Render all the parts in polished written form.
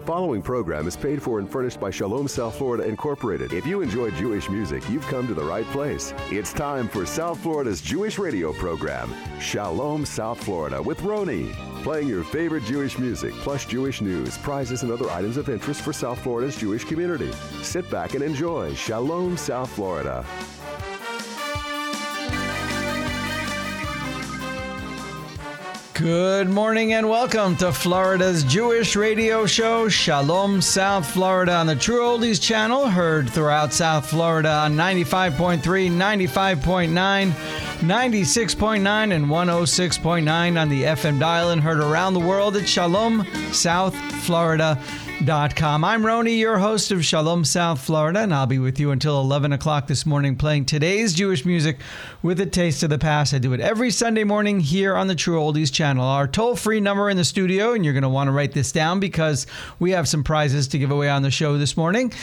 following program is paid for and furnished by Shalom South Florida Incorporated. If you enjoy Jewish music, you've come to the right place. It's time for South Florida's Jewish radio program, Shalom South Florida with Roni. Playing your favorite Jewish music, plus Jewish news, prizes, and other items of interest for South Florida's Jewish community. Sit back and enjoy Shalom South Florida. Good morning and welcome to Florida's Jewish radio show, Shalom South Florida, on the True Oldies channel, heard throughout South Florida on 95.3, 95.9, 96.9, and 106.9 on the FM dial, and heard around the world at ShalomSouthFlorida.com. I'm Roni, your host of Shalom South Florida, and I'll be with you until 11 o'clock this morning playing today's Jewish music with a taste of the past. I do it every Sunday morning here on the True Oldies channel. Our toll-free number in the studio, and you're going to want to write this down because we have some prizes to give away on the show this morning,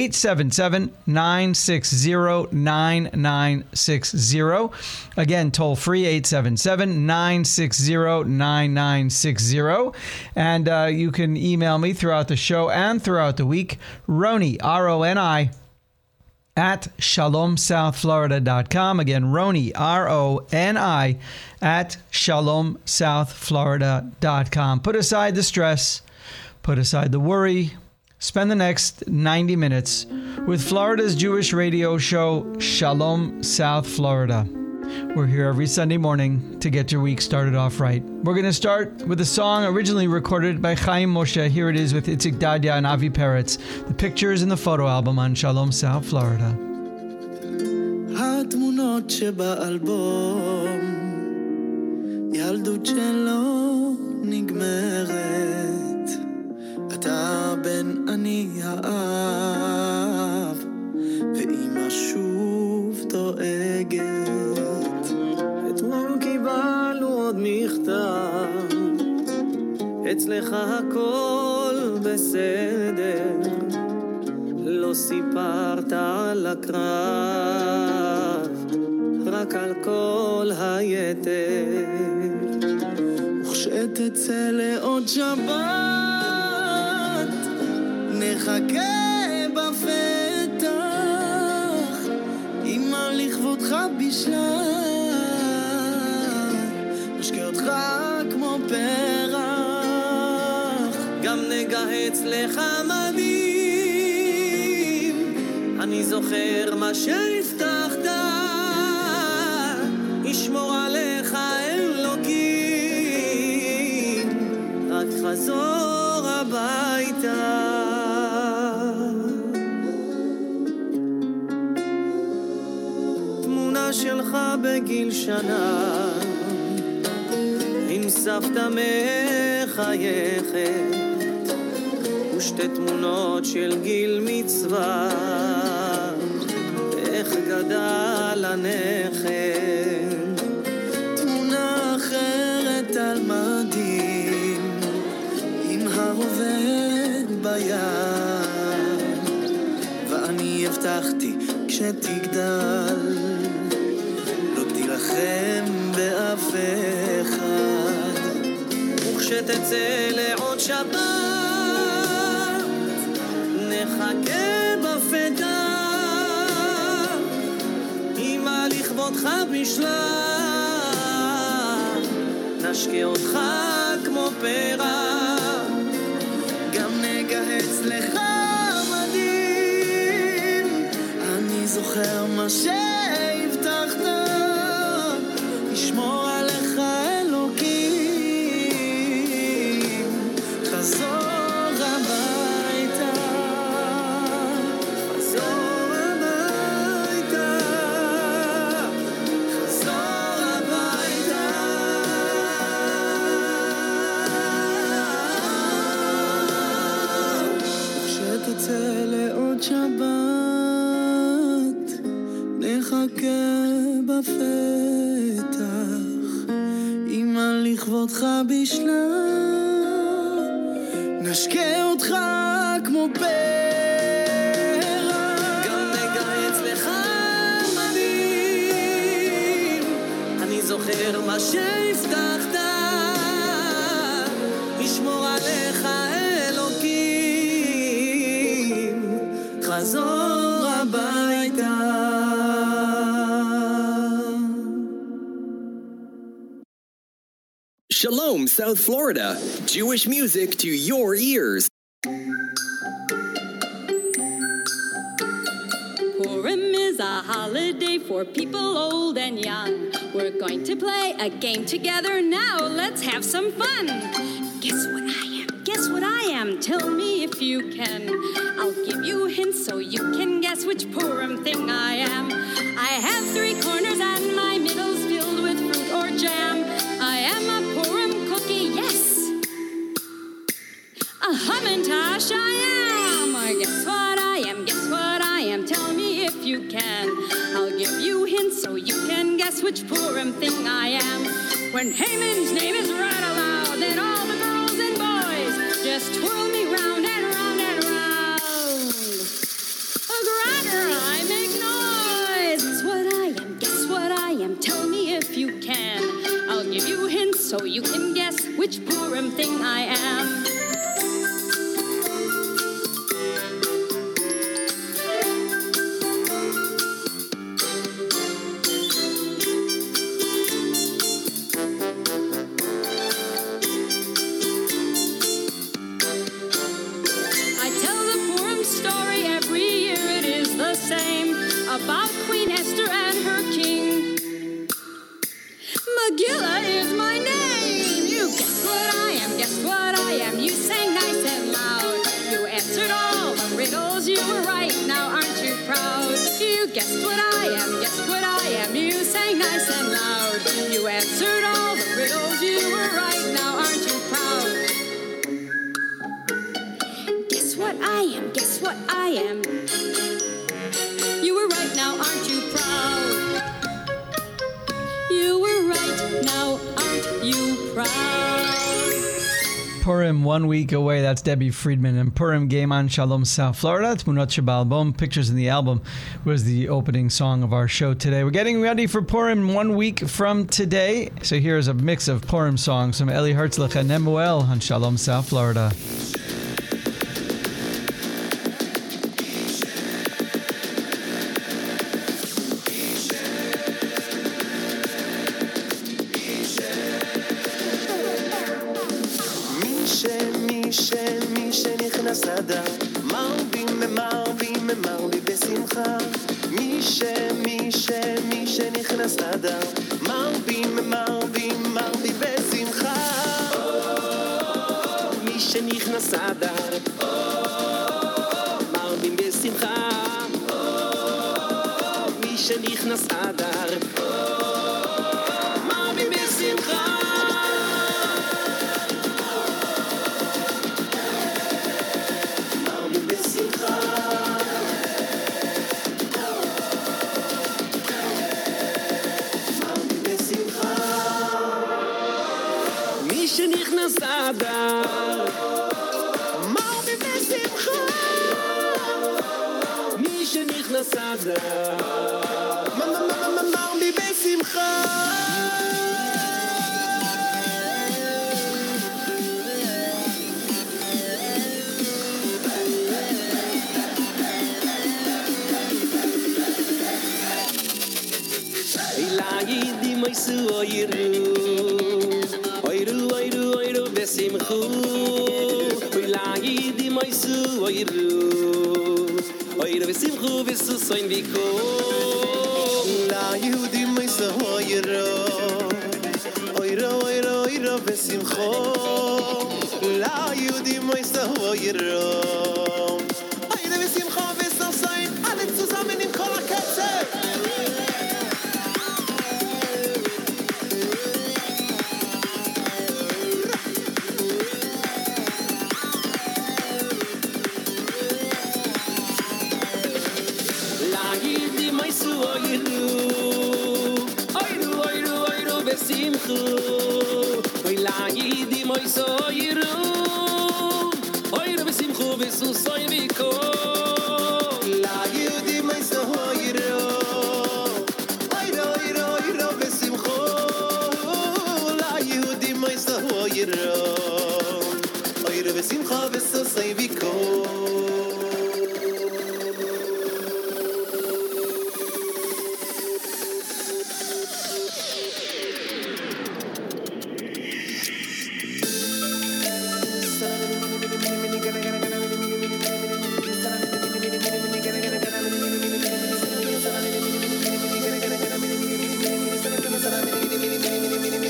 877-960-9960. Again, toll-free, 877-960-9960. And you can email me throughout the show and throughout the week, Roni, R-O-N-I, at ShalomSouthFlorida.com. Again, Roni, R-O-N-I, at ShalomSouthFlorida.com. Put aside the stress, put aside the worry, spend the next 90 minutes with Florida's Jewish radio show, Shalom South Florida. We're here every Sunday morning to get your week started off right. We're going to start with a song originally recorded by Chaim Moshe. Here it is with Itzik Dadia and Avi Peretz. The pictures in the photo album on Shalom South Florida. התמונות שבאלבום ילדות שלא נגמרת אתה בן אני האב ואמא שוב דואגת אתמול קיבלנו עוד מכתב אצלך הכל בסדר לא סיפרת על הקרב רק על כל היתר וכשתצא לעוד שבת נחכה בפתח אמא לכבודך בשלה נשקה אותך כמו פרח גם נגהץ לך מדהים אני זוכר מה שהבטחת ישמור עליך אלוקים רק חזור הביתה תמונה שלך בגיל שנה עם סבתא מחייכת ושתי תמונות של גיל מצווה איך גדל הנכד תמונה אחרת על מדים עם העובד ביד ואני הבטחתי כשתגדל לא תילחם באף אחד וכשתצא לעוד שבת נחכה בפתח אמא לכבודך בשלה נשקה אותך כמו פרח גם נגהץ לך מדהים אני זוכר מה שהבטחת ישמור עליך אלוקים חזור הביתה חזור הביתה חזור הביתה כשתצא לעוד שבת נחכה בפתח אמא לכבודך בשלה נשקה אותך כמו פרח גם נגהץ לך מדהים אני זוכר מה שהבטחת ישמור עליך אלוקים לחזור הביתה. Shalom, South Florida. Jewish music to your ears. Purim is a holiday for people old and young. We're going to play a game together now. Let's have some fun. Guess what I am? Guess what I am? Tell me if you can. I'll give you hints so you can guess which Purim thing I am. I have 3 corners and my middle's filled with fruit or jam. I am a Purim cookie, yes. A Hamantash I am. Guess what I am? Guess what I am? Tell me if you can. I'll give you hints so you can guess which Purim thing I am. When Haman's name is read aloud, then all the girls and boys just twirl me round and round and round. A cracker, I make noise. Guess what I am? Guess what I am? Tell me if you can. I'll give you hints so you can guess which Purim thing I am. About Queen Esther and her king. Megillah is my name. You guess what I am, guess what I am. You sang nice and loud. You answered all the riddles, you were right. Now aren't you proud? You guessed what I am, guessed what I am. You sang nice and loud. You answered all the riddles, you were right. Now aren't you proud? Guess what I am, guess what I am. You were right, now aren't you proud? You were right, now aren't you proud? Purim 1 week away. That's Debbie Friedman and Purim Game on Shalom South Florida. Tmunot Shebalbom, Pictures in the Album, was the opening song of our show today. We're getting ready for Purim 1 week from today. So here's a mix of Purim songs from Eli Herzlich and Nemuel on Shalom South Florida.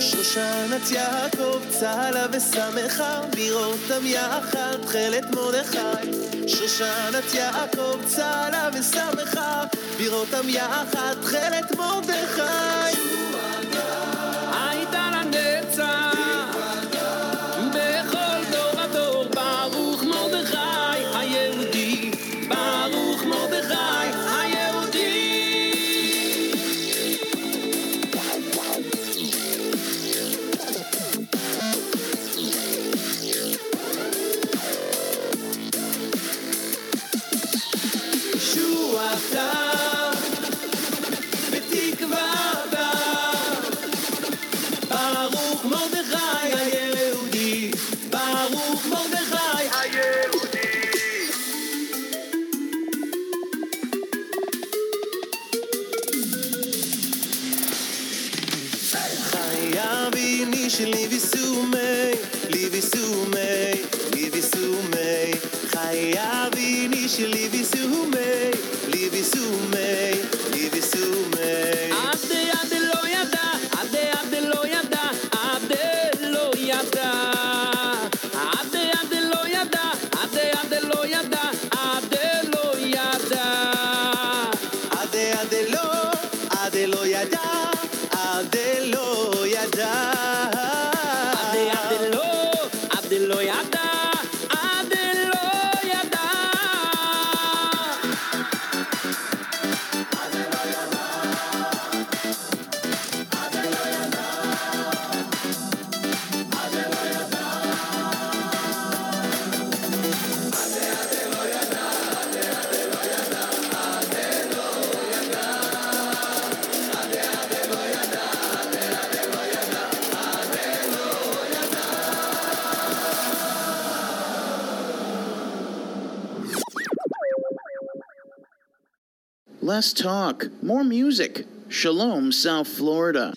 שושנת יעקב צהלה ושמחה לראותם יחד תכלת מרדכי. שושנת יעקב צהלה ושמחה לראותם יחד תכלת מרדכי. הייתה לנצח בכל דור ודור ברוך מרדכי היהודי, ברוך מרדכי היהודי. שועתה בתקוותה ברוך מרדכי היהודי, ברוך מרדכי היהודי. חייביני שליביסומי, ליביסומי, ליביסומי. חייביני שליביסומי, ליביסומי, ליביסומי. עד לא ידע, עד לא ידע, עד לא ידע, עד לא ידע, עד לא ידע, עד לא ידע, עד לא ידע, עד לא ידע, עד לא ידע, עד לא ידע. Less talk, more music. Shalom, South Florida.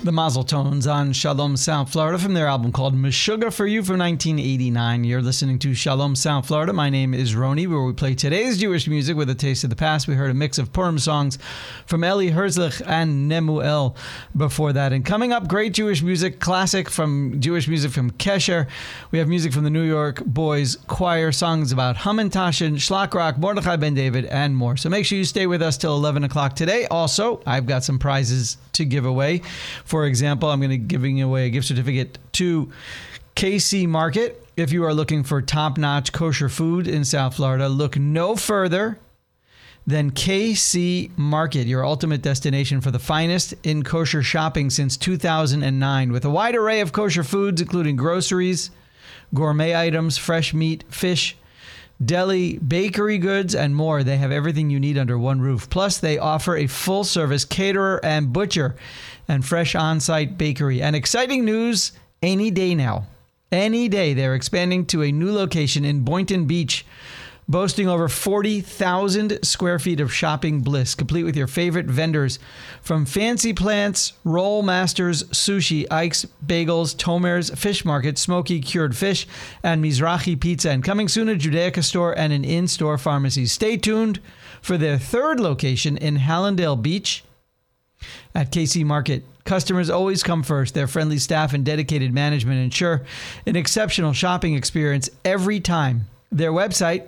The Mazel Tones on Shalom South Florida from their album called Meshuggah for You from 1989. You're listening to Shalom South Florida. My name is Roni, where we play today's Jewish music with a taste of the past. We heard a mix of Purim songs from Eli Herzlich and Nemuel before that. And coming up, great Jewish music, classic from Jewish music from Kesher. We have music from the New York Boys Choir, songs about Hamantashen, Shlak Rock, Mordechai Ben David, and more. So make sure you stay with us till 11 o'clock today. Also, I've got some prizes to give away. For example, I'm going to be giving away a gift certificate to KC Market. If you are looking for top-notch kosher food in South Florida, look no further than KC Market, your ultimate destination for the finest in kosher shopping since 2009. With a wide array of kosher foods, including groceries, gourmet items, fresh meat, fish, deli, bakery goods, and more. They have everything you need under one roof. Plus, they offer a full-service caterer and butcher and fresh on-site bakery. And exciting news any day now. Any day, they're expanding to a new location in Boynton Beach, boasting over 40,000 square feet of shopping bliss, complete with your favorite vendors from Fancy Plants, Roll Masters, Sushi, Ike's Bagels, Tomer's Fish Market, Smoky Cured Fish, and Mizrahi Pizza. And coming soon, a Judaica store and an in-store pharmacy. Stay tuned for their third location in Hallandale Beach at KC Market. Customers always come first. Their friendly staff and dedicated management ensure an exceptional shopping experience every time. Their website,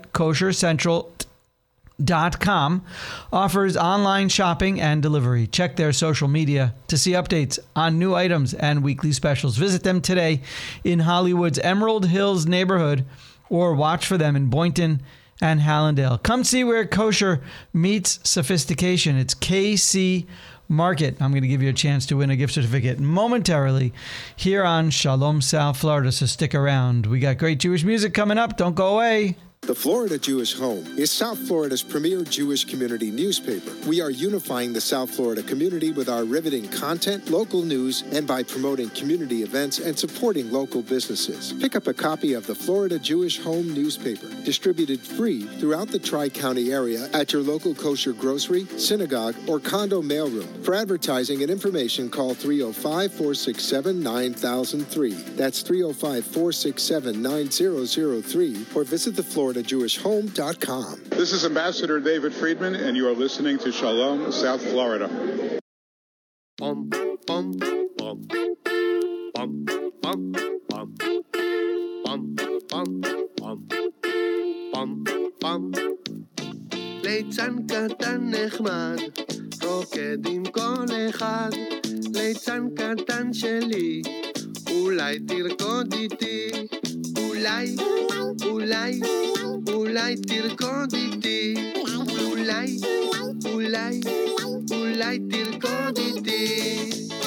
koshercentral.com, offers online shopping and delivery. Check their social media to see updates on new items and weekly specials. Visit them today in Hollywood's Emerald Hills neighborhood or watch for them in Boynton and Hallandale. Come see where kosher meets sophistication. It's KC Market. I'm going to give you a chance to win a gift certificate momentarily here on Shalom South Florida, so stick around. We got great Jewish music coming up. Don't go away. The Florida Jewish Home is South Florida's premier Jewish community newspaper. We are unifying the South Florida community with our riveting content, local news, and by promoting community events and supporting local businesses. Pick up a copy of the Florida Jewish Home newspaper, distributed free throughout the Tri-County area at your local kosher grocery, synagogue, or condo mailroom. For advertising and information, call 305-467-9003. That's 305-467-9003, or visit the FloridaJewishHome.com. This is Ambassador David Friedman, and you are listening to Shalom South Florida. Bum, bum, bum, bum, bum, bum, bum, bum, bum, bum. ליצן קטן נחמד, רוקד עם כל אחד. ליצן קטן שלי, אולי תרקוד איתי. אולי, אולי, אולי תרקוד איתי. אולי, אולי, אולי תרקוד איתי.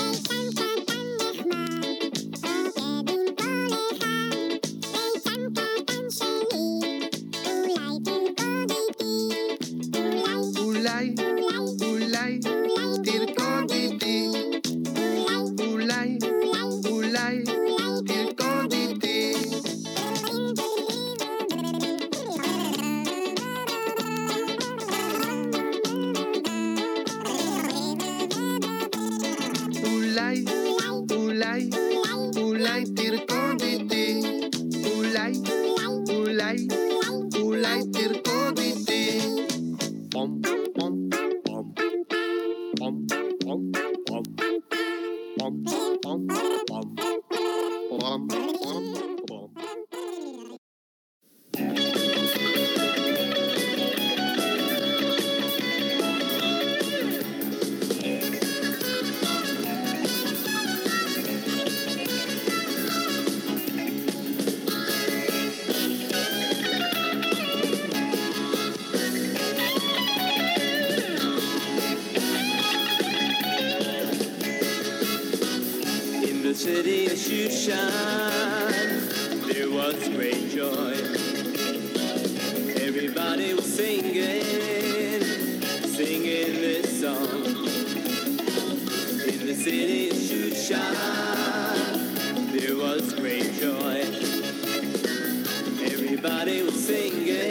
אולי, אולי, תרקוד איתי. אולי, אולי, תרקוד איתי. אולי, אולי, אולי תרקוד איתי. אולי, אולי, אולי תרקוד איתי. פום, פום, פום, פום, פום, פום, פום, פום, פום, פום, פום, פום. City of Shushan, there was great joy. Everybody was singing this song. In the city of Shushan, there was great joy. Everybody was singing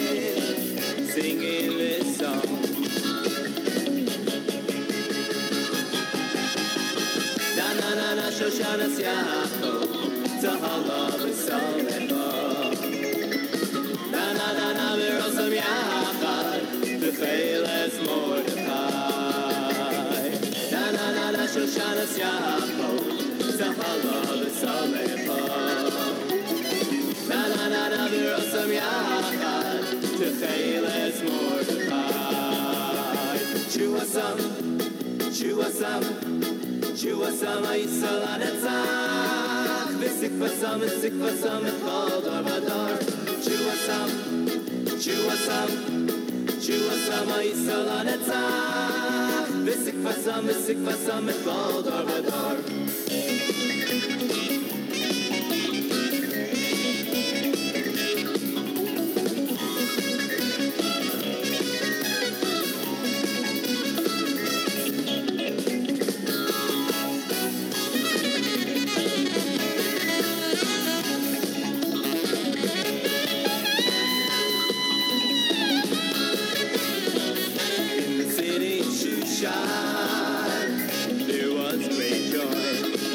this song. Da Shoshanas Yaakov, Tahalav V'Samecha. Na na na na v'rosam Yachad, V'cheles Mordechai. Na na na na Shoshanas Yaakov, Tahalav V'Samecha. Na na na na v'rosam Yachad, V'cheles Mordechai. Shuasam, Shuasam, Shuasam Yisrael Anetzach. V'sikvasam, v'sikvasam, v'chol dar v'dar. Shuasam, Shuasam, Shuasam Yisrael Anetzach. V'sikvasam, v'sikvasam, v'chol dar v'dar. There was great joy.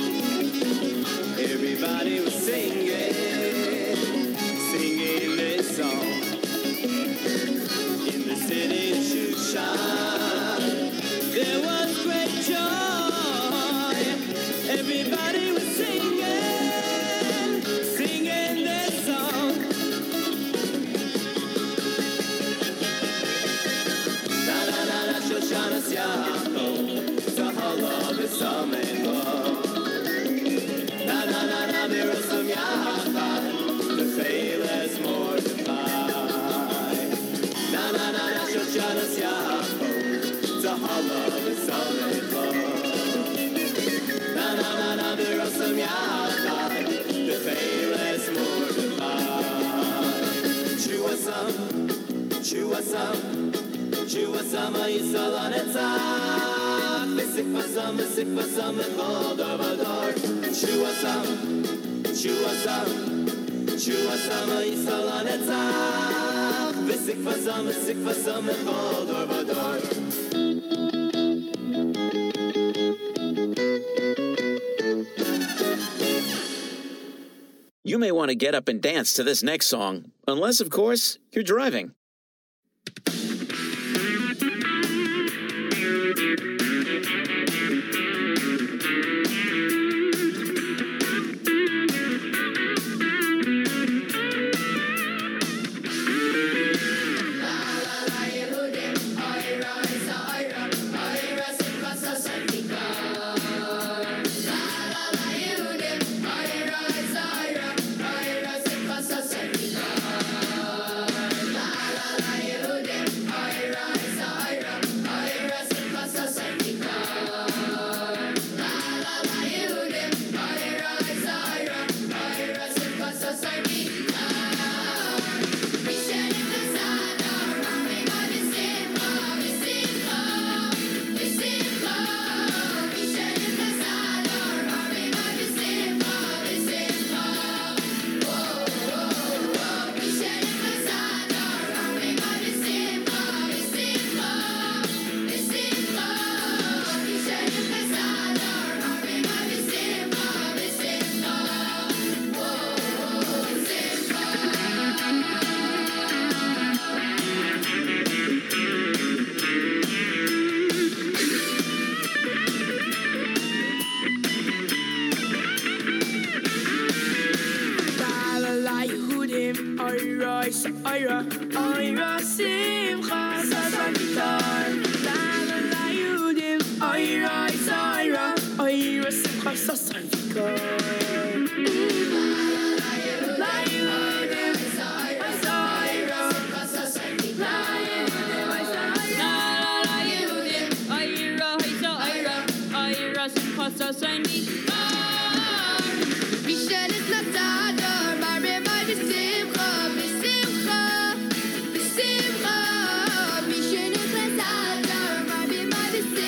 Everybody was singing this song. In the city of Shushan, there was great joy. Everybody was singing this song. Da da da da, Shoshanas Yaakov, Tahalav V'Samecha. Na na na na, v'rosam Yachad, V'cheles Mordechai. Na na na na, Shoshanas Yaakov, Tahalav V'Samecha. Na na na na, v'rosam Yachad, V'cheles Mordechai. Shuasam, Shuasam, Shuasam Yisrael Anetzach. V'sikvasam, v'sikvasam, v'chol dar v'dar. Shuasam, Shuasam, Shuasam Yisrael Anetzach. V'sikvasam, v'sikvasam, v'chol dar v'dar. You may want to get up and dance to this next song, unless, of course, you're driving.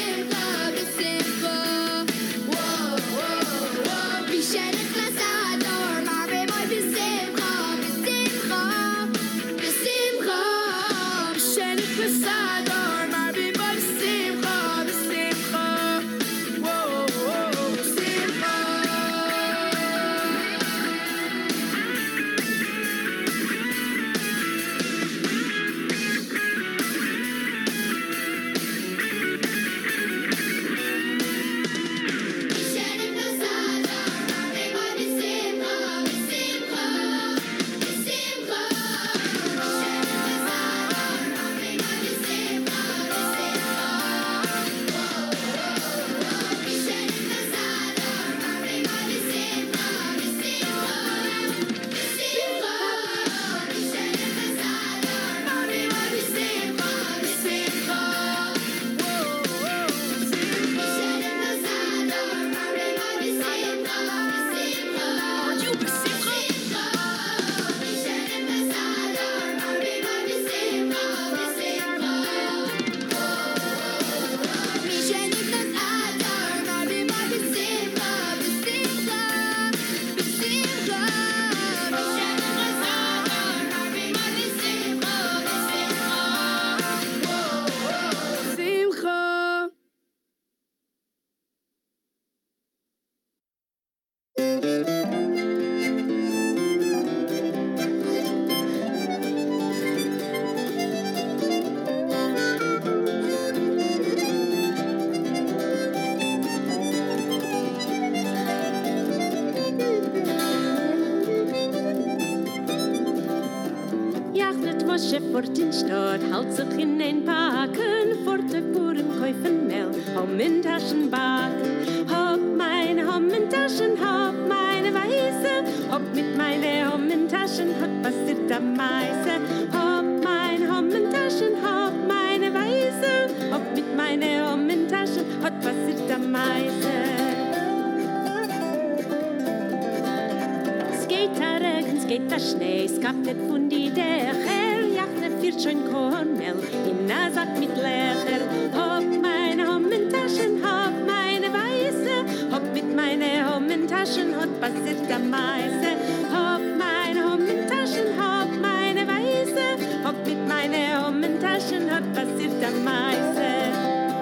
Be Mosche fort in Stadt, halt sich in ein Parken, fort der Buren kaufen Mehl, Hommentaschen backen. Hab meine Hommentaschen, hab meine Weiße, hab mit meine Hommentaschen, hat passiert am meisten. Hab meine Hommentaschen, hab meine Weiße, hab mit meine Hommentaschen, hat passiert am meisten. Es geht der Regen, es geht der Schnee, es gab nicht von die Dächer, jachne wird schon Kornmehl, in der Sack mit Lecher. Hab meine Hommentaschen, hab meine Weiße, hab mit meine Hommentaschen, hat passiert am meisten. Hab meine Hommentaschen, hab meine Weiße, hab mit meine Hommentaschen, hat passiert am meisten.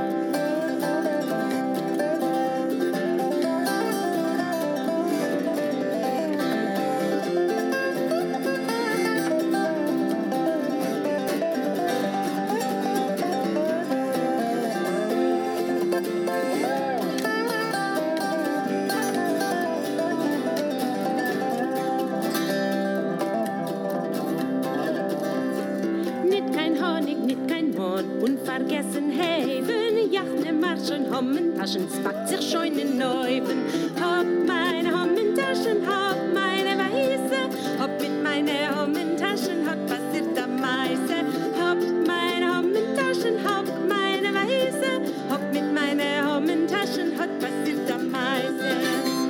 Unvergessen Haven, jachne Marschen, Hommentaschen, spackt sich schon in Neuben. Hab meine Hommentaschen, hab meine Weiße, hab mit meine Hommentaschen, hat passiert am meisten. Hab meine Hommentaschen, hab meine Weiße, hab mit meine Hommentaschen, hat passiert am meisten.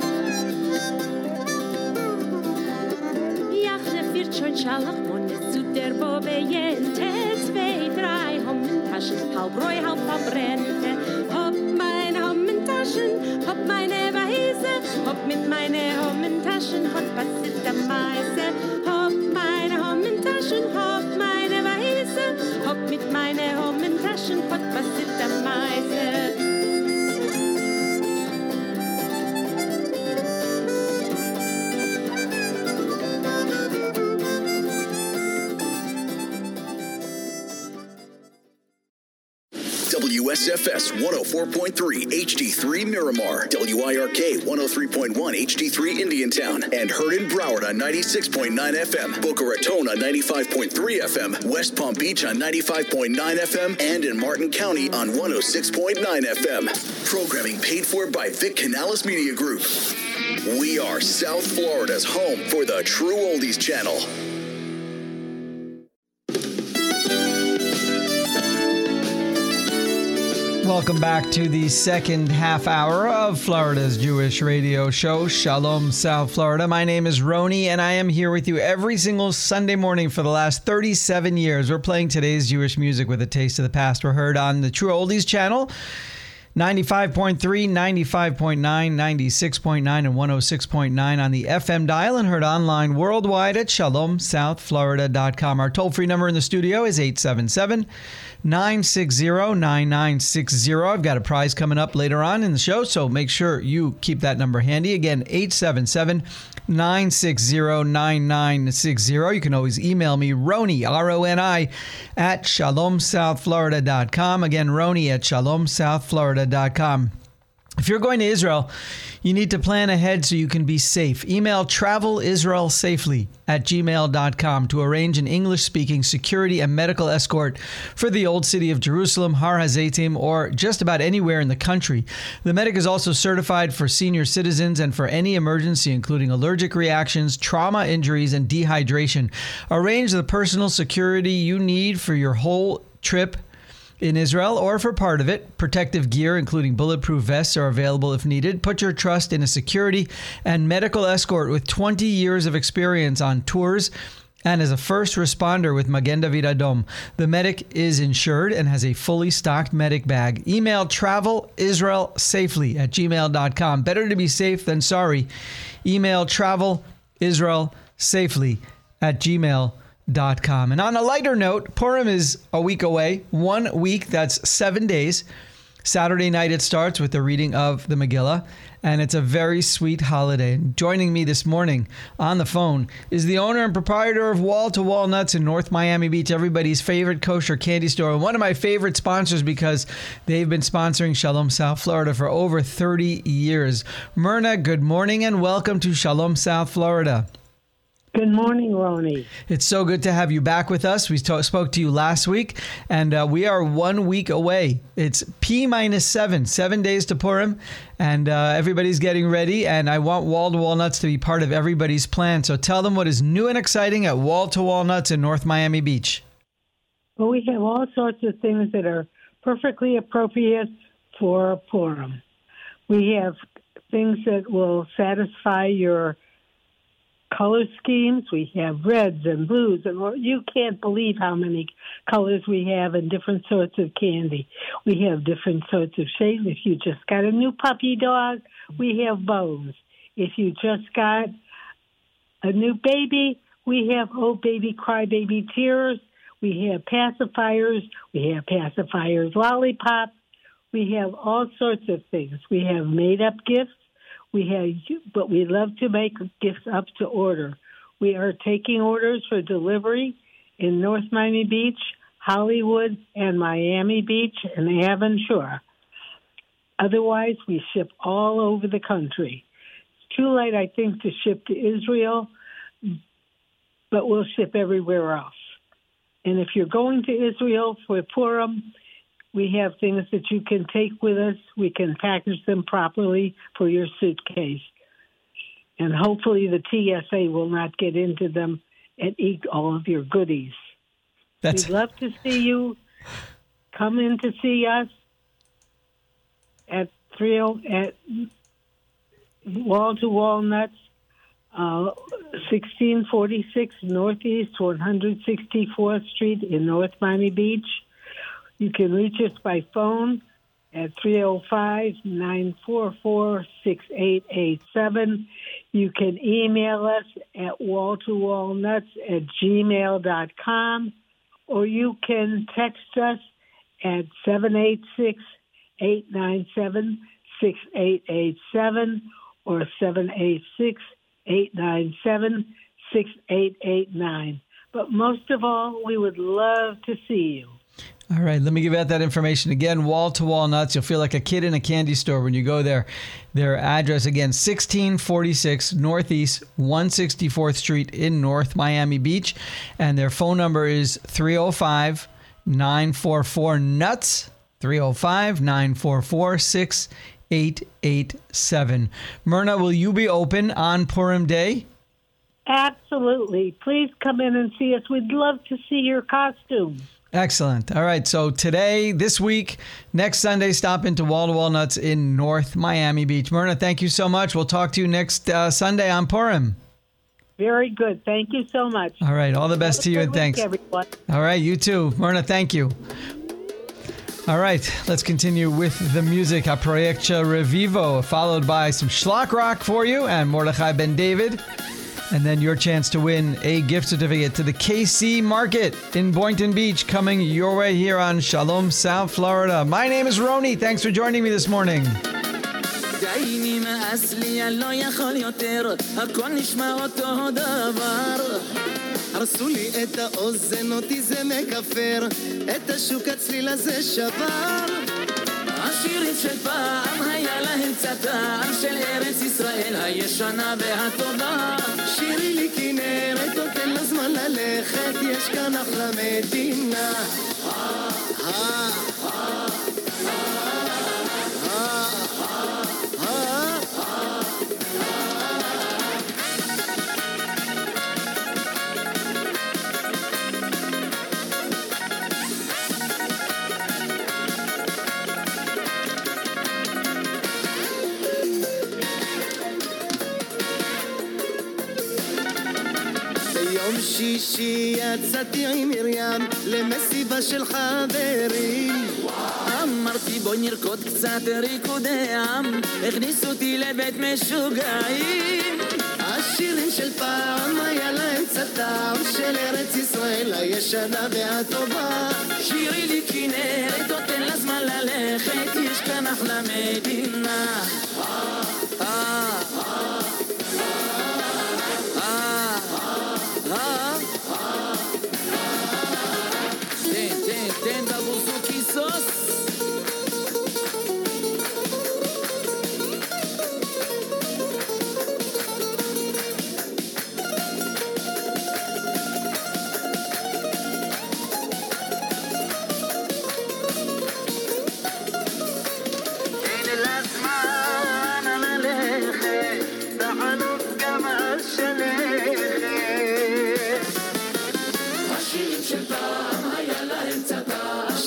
Jachne wird schon Schalachmunde zu der Bobe jente, 2, 3 Hommentaschen, halb Reu, halb verbrennte. Hab meine Hommentaschen, hab meine Weiße, hab mit meine Hommentaschen, hat passiert am meisten. Hab meine Hommentaschen, hab meine Weiße, hab mit meine Hommentaschen, hat passiert am meisten. WSFS 104.3 HD3 Miramar, WIRK 103.1 HD3 Indiantown, and heard in Broward on 96.9 FM, Boca Raton on 95.3 FM, West Palm Beach on 95.9 FM, and in Martin County on 106.9 FM. Programming paid for by Vic Canales Media Group. We are South Florida's home for the True Oldies Channel. Welcome back to the second half hour of Florida's Jewish radio show, Shalom South Florida. My name is Roni, and I am here with you every single Sunday morning for the last 37 years. We're playing today's Jewish music with a taste of the past. We're heard on the True Oldies channel, 95.3, 95.9, 96.9, and 106.9 on the FM dial, and heard online worldwide at shalomsouthflorida.com. Our toll-free number in the studio is 877-960-9960. I've got a prize coming up later on in the show, so make sure you keep that number handy. Again, 877-960-9960. You can always email me, Roni, R-O-N-I, at shalomsouthflorida.com. Again, Roni at shalomsouthflorida.com. If you're going to Israel, you need to plan ahead so you can be safe. Email travelisraelsafely@gmail.com to arrange an English-speaking security and medical escort for the Old City of Jerusalem, Har HaZeitim, or just about anywhere in the country. The medic is also certified for senior citizens and for any emergency, including allergic reactions, trauma injuries, and dehydration. Arrange the personal security you need for your whole trip in Israel, or for part of it. Protective gear, including bulletproof vests, are available if needed. Put your trust in a security and medical escort with 20 years of experience on tours and as a first responder with Magen David Adom. The medic is insured and has a fully stocked medic bag. Email travelisraelsafely@gmail.com. Better to be safe than sorry. Email travelisraelsafely@gmail.com. And on a lighter note, Purim is a week away. 1 week, that's 7 days. Saturday night it starts with the reading of the Megillah, and it's a very sweet holiday. Joining me this morning on the phone is the owner and proprietor of Wall to Wall Nuts in North Miami Beach, everybody's favorite kosher candy store, and one of my favorite sponsors because they've been sponsoring Shalom South Florida for over 30 years. Myrna, good morning and welcome to Shalom South Florida. Good morning, Roni. It's so good to have you back with us. We spoke to you last week, and we are 1 week away. It's P-7, 7 days to Purim, and everybody's getting ready, and I want Wall to Wall Nuts to be part of everybody's plan. So tell them what is new and exciting at Wall to Wall Nuts in North Miami Beach. Well, we have all sorts of things that are perfectly appropriate for Purim. We have things that will satisfy your color schemes. We have reds and blues, and you can't believe how many colors we have and different sorts of candy. We have different sorts of shapes. If you just got a new puppy dog, we have bows. If you just got a new baby, we have Oh Baby Cry Baby Tears. We have pacifiers. We have pacifiers lollipop. We have all sorts of things. We have made-up gifts. But we love to make gifts up to order. We are taking orders for delivery in North Miami Beach, Hollywood, and Miami Beach, and Aventura. Otherwise, we ship all over the country. It's too late, I think, to ship to Israel, but we'll ship everywhere else. And if you're going to Israel for Purim, we have things that you can take with us. We can package them properly for your suitcase. And hopefully the TSA will not get into them and eat all of your goodies. We'd love to see you. Come in to see us at Wall to Wall Nuts, 1646 Northeast 164th Street in North Miami Beach. You can reach us by phone at 305-944-6887. You can email us at walltowallnuts@gmail.com, or you can text us at 786-897-6887 or 786-897-6889. But most of all, we would love to see you. All right, let me give out that information again. Wall to Wall Nuts. You'll feel like a kid in a candy store when you go there. Their address again, 1646 Northeast 164th Street in North Miami Beach. And their phone number is 305-944-NUTS, 305-944-6887. Myrna, will you be open on Purim Day? Absolutely. Please come in and see us. We'd love to see your costume. Excellent. All right. So today, this week, next Sunday, stop into Wall to Wall Nuts in North Miami Beach. Myrna, thank you so much. We'll talk to you next Sunday on Purim. Very good. Thank you so much. All right. All the best to you, and thanks. Everyone. All right. You too. Myrna, thank you. All right. Let's continue with the music. A Proyectia Revivo, followed by some Schlock Rock for you and Mordechai Ben David. And then your chance to win a gift certificate to the KC Market in Boynton Beach, coming your way here on Shalom South Florida. My name is Roni. Thanks for joining me this morning. די נמאס לי, אני לא יכול יותר, הכל נשמע אותו דבר. הרסו לי את האוזן, אותי זה מכפר, את השוק הצליל הזה שבר. השירים של פעם היה להם צטעם של ארץ ישראל הישנה והטובה. שירי לי כנרת, נותן לה זמן ללכת, יש כאן אחלה מדינה. שישי יצאתי עם מרים למסיבה של חברים. אמרתי בואי נרקוד קצת ריקודי עם, הכניסו אותי לבית משוגעים. השירים של פעם היה להם צטעם של ארץ ישראל הישנה והטובה. שירי לי כנרת, נותן לה זמן ללכת, יש כאן אחלה מדינה. תן בבוזוקי סוס.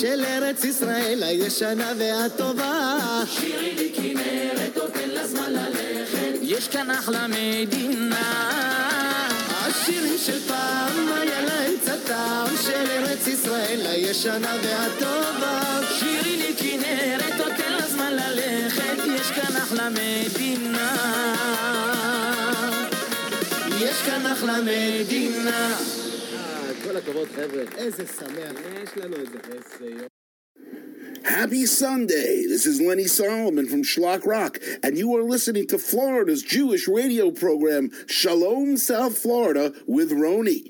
של ארץ ישראל הישנה והטובה. שירי לי כנרת, תותן לזמן ללכת, יש כאן אחלה מדינה. השירים של פעם היה להם קצת טעם, של ארץ ישראל הישנה והטובה. שירי לי כנרת, תותן לזמן ללכת, יש כאן אחלה מדינה. יש כאן אחלה מדינה. כל הכבוד חבר'ה, איזה שמח, יש לנו את זה. Happy Sunday. This is Lenny Solomon from Schlock Rock, and you are listening to Florida's Jewish radio program, Shalom South Florida, with Roni.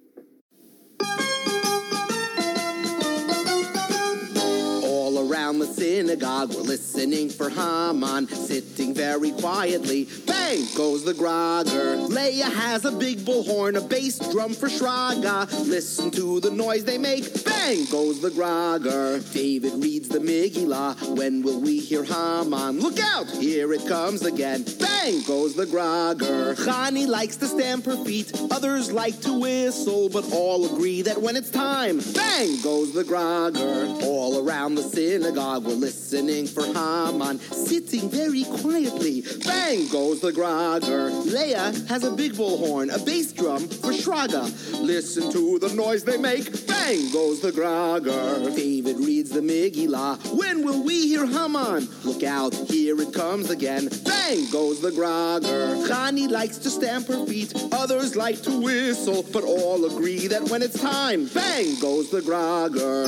Around the synagogue, we're listening for Haman, sitting very quietly. Bang goes the grogger. Leah has a big bullhorn, a bass drum for Shraga. Listen to the noise they make. Bang goes the grogger. David reads the Megillah. When will we hear Haman? Look out! Here it comes again. Bang goes the grogger. Chani likes to stamp her feet. Others like to whistle, but all agree that when it's time, bang goes the grogger. All around the synagogue, we're listening for Haman, sitting very quietly. Bang goes the grogger. Leah has a big bullhorn, a bass drum for Shraga. Listen to the noise they make. Bang goes the grogger. David reads the Megillah. When will we hear Haman? Look out, here it comes again. Bang goes the grogger. Chani likes to stamp her feet. Others like to whistle, but all agree that when it's time, bang goes the grogger.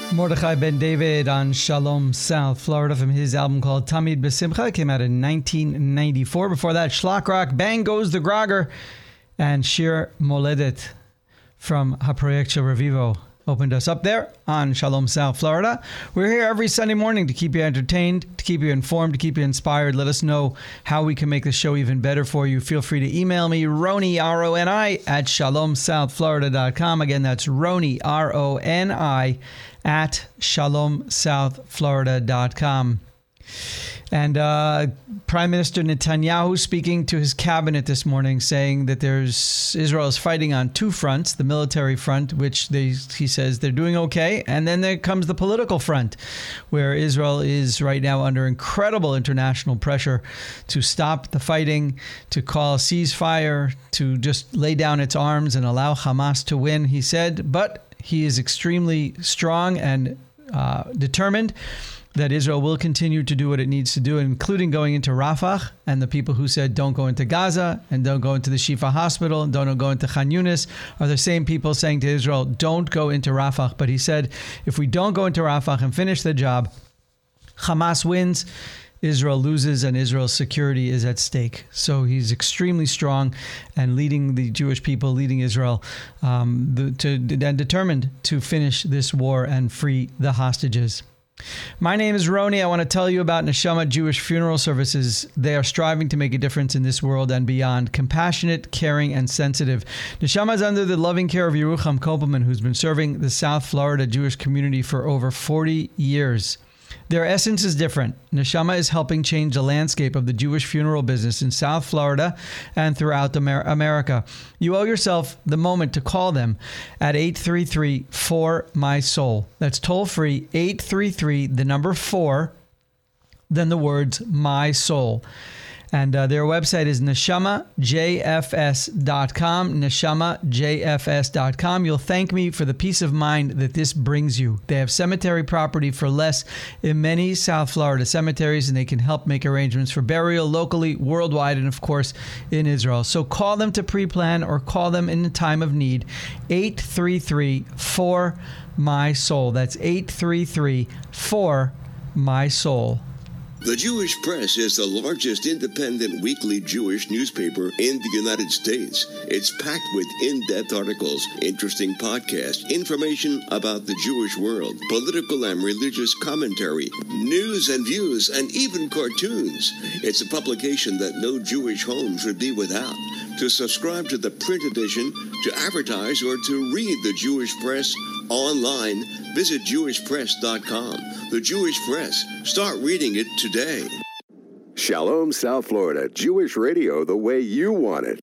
Mordechai Ben David on Shalom South Florida from his album called Tamid B'Simcha. It came out in 1994. Before that, Shlock Rock, Bang Goes the Grogger, and Shir Moledet from HaProyekt Shel Revivo opened us up there on Shalom South Florida. We're here every Sunday morning to keep you entertained, to keep you informed, to keep you inspired. Let us know how we can make the show even better for you. Feel free to email me, Roni, R-O-N-I, at shalomsouthflorida.com. Again, that's Roni, R-O-N-I, at shalomsouthflorida.com. And Prime Minister Netanyahu speaking to his cabinet this morning, saying that Israel is fighting on two fronts: the military front, which he says they're doing okay, and then there comes the political front, where Israel is right now under incredible international pressure to stop the fighting, to call a ceasefire, to just lay down its arms and allow Hamas to win, he said. But he is extremely strong and determined that Israel will continue to do what it needs to do, including going into Rafah. And the people who said don't go into Gaza and don't go into the Shifa hospital and don't go into Khan Yunis are the same people saying to Israel, don't go into Rafah. But he said, if we don't go into Rafah and finish the job, Hamas wins, Israel loses, and Israel's security is at stake. So he's extremely strong and leading the Jewish people, leading Israel, and determined to finish this war and free the hostages. My name is Roni. I want to tell you about Neshama Jewish Funeral Services. They are striving to make a difference in this world and beyond. Compassionate, caring, and sensitive. Neshama is under the loving care of Yerucham Kopelman, who's been serving the South Florida Jewish community for over 40 years. Their essence is different. Neshama is helping change the landscape of the Jewish funeral business in South Florida and throughout America. You owe yourself the moment to call them at 833-4MY-SOUL. That's toll free, 833, the number 4, then the words my soul. And their website is neshamajfs.com, neshamajfs.com. You'll thank me for the peace of mind that this brings you. They have cemetery property for less in many South Florida cemeteries, and they can help make arrangements for burial locally, worldwide, and of course in Israel. So call them to pre-plan or call them in the time of need, 833-4MY-SOUL. That's 833-4MY-SOUL. The Jewish Press is the largest independent weekly Jewish newspaper in the United States. It's packed with in-depth articles, interesting podcasts, information about the Jewish world, political and religious commentary, news and views, and even cartoons. It's a publication that no Jewish home should be without. To subscribe to the print edition, to advertise, or to read the Jewish Press online, visit jewishpress.com. The Jewish Press. Start reading it today. Shalom South Florida, Jewish radio the way you want it.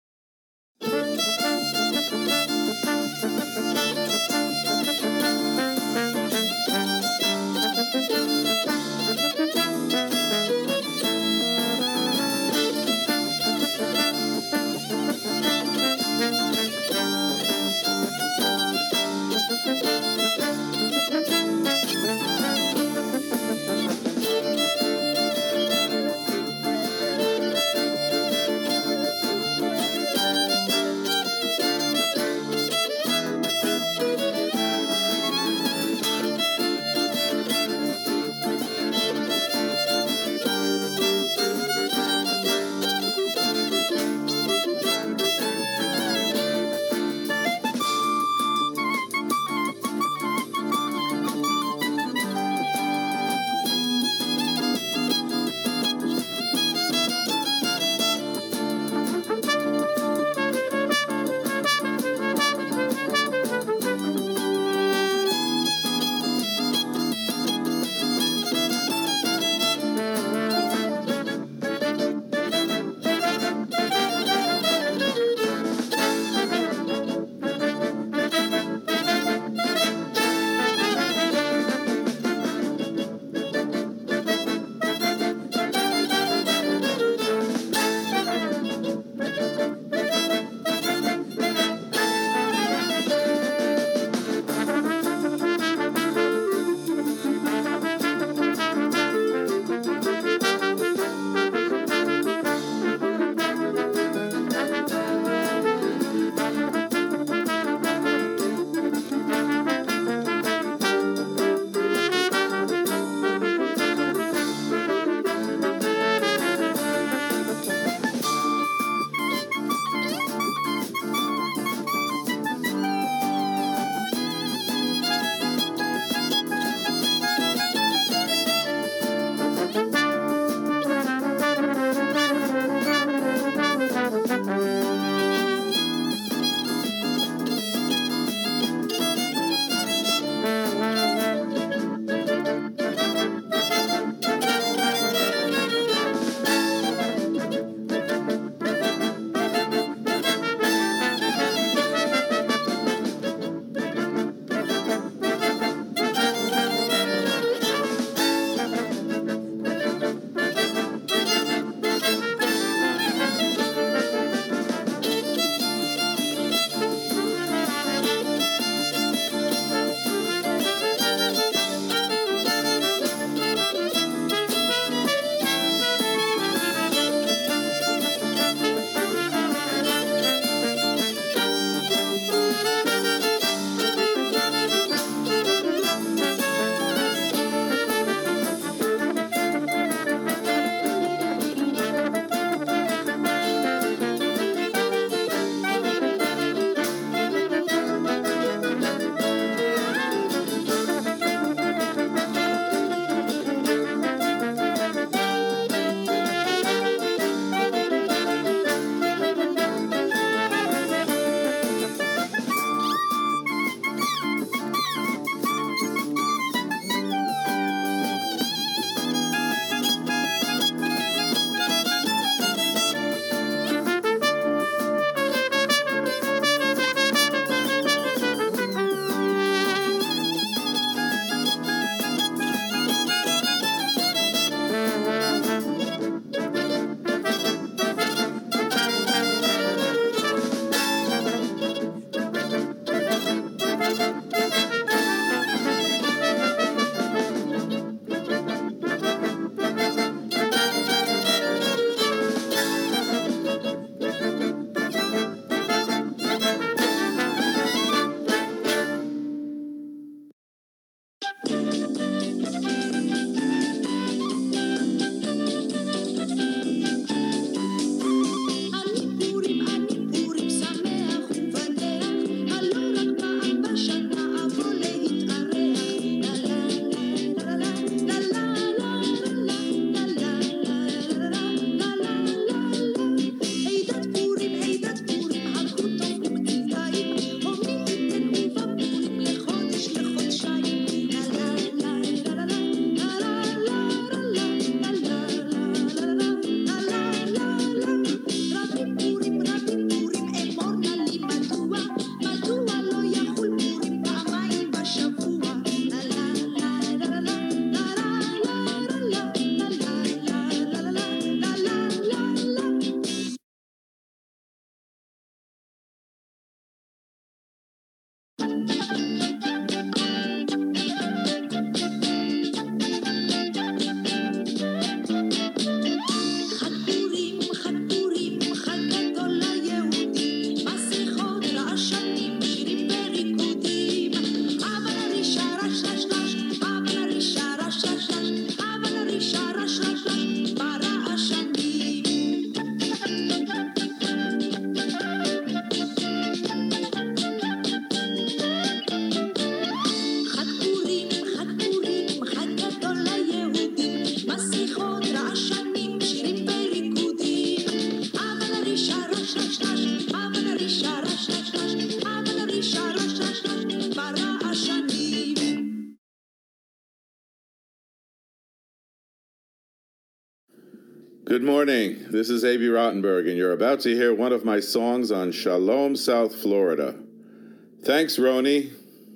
Good morning. This is A.B. Rottenberg, and you're about to hear one of my songs on Shalom, South Florida. Thanks, Roni.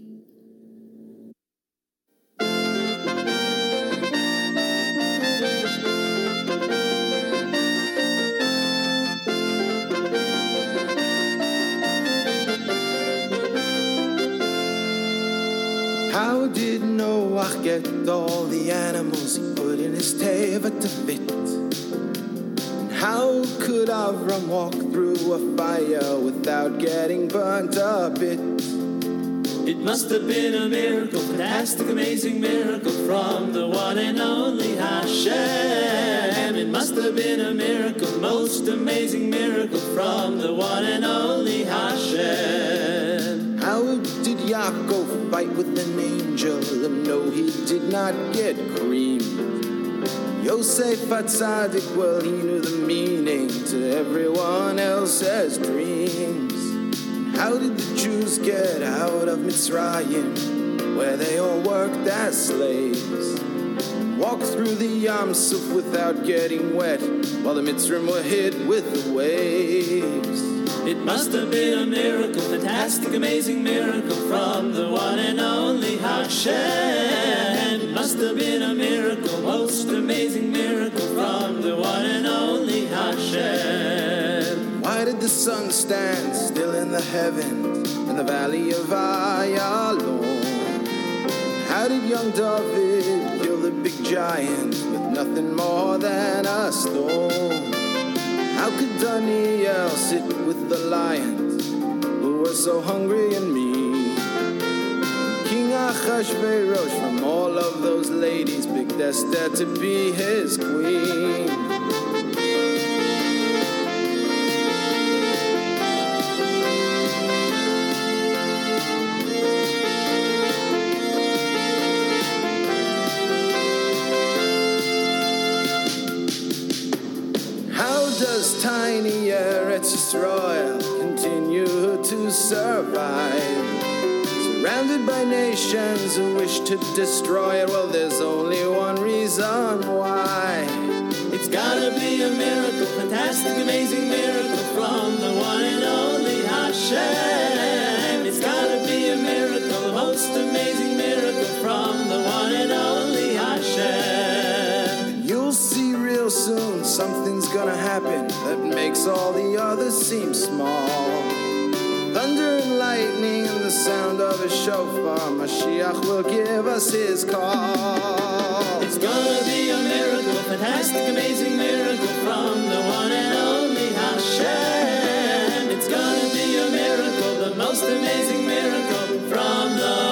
How did Noach get all the animals he put in his teva to fit? And how could Avram walk through a fire without getting burnt a bit? It must have been a miracle, fantastic, amazing miracle from the one and only Hashem. It must have been a miracle, most amazing miracle from the one and only Hashem. How did Yaakov fight with an angel? And no, he did not get creamed. Yosef HaTzadik, well, he knew the meaning to everyone else's dreams. How did the Jews get out of Mitzrayim, where they all worked as slaves? Walk through the Yam Suf without getting wet, while the Mitzrayim were hit with the waves. It must have been a miracle, fantastic, amazing miracle from the one and only Hashem. It must have been a miracle, most amazing miracle from the one and only Hashem. Why did the sun stand still in the heavens in the valley of Ayalon? How did young David kill the big giant with nothing more than a stone? How could Daniel sit with the lions who were so hungry and mean? King Achashverosh, from all of those ladies, picked Esther to be his queen. Does tiny Eretz Yisrael continue to survive? Surrounded by nations who wish to destroy it, well, there's only one reason why. It's gotta be a miracle, fantastic, amazing miracle from the one and only Hashem. It's gotta be a miracle, the most amazing miracle from the one and only Hashem. You'll see real soon something's gonna happen that makes all the others seem small. Thunder and lightning and the sound of a shofar, Mashiach will give us his call. It's gonna be a miracle, fantastic, amazing miracle from the one and only Hashem. It's gonna be a miracle, the most amazing miracle from the